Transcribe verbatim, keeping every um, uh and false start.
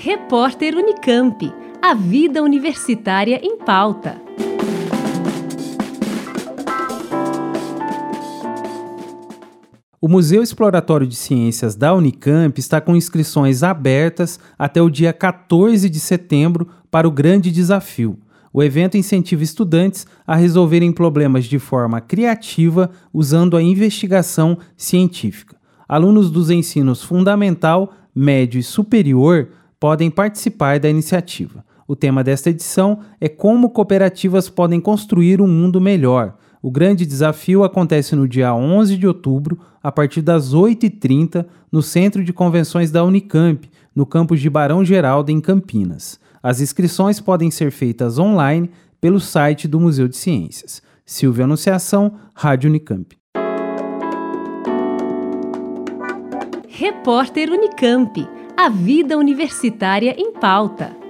Repórter Unicamp. A vida universitária em pauta. O Museu Exploratório de Ciências da Unicamp está com inscrições abertas até o dia quatorze de setembro para o Grande Desafio. O evento incentiva estudantes a resolverem problemas de forma criativa usando a investigação científica. Alunos dos ensinos fundamental, médio e superior podem participar da iniciativa. O tema desta edição é como cooperativas podem construir um mundo melhor. O Grande Desafio acontece no dia onze de outubro, a partir das oito e trinta, no Centro de Convenções da Unicamp, no campus de Barão Geraldo, em Campinas. As inscrições podem ser feitas online pelo site do Museu de Ciências. Silvia Anunciação, Rádio Unicamp. Repórter Unicamp. A vida universitária em pauta.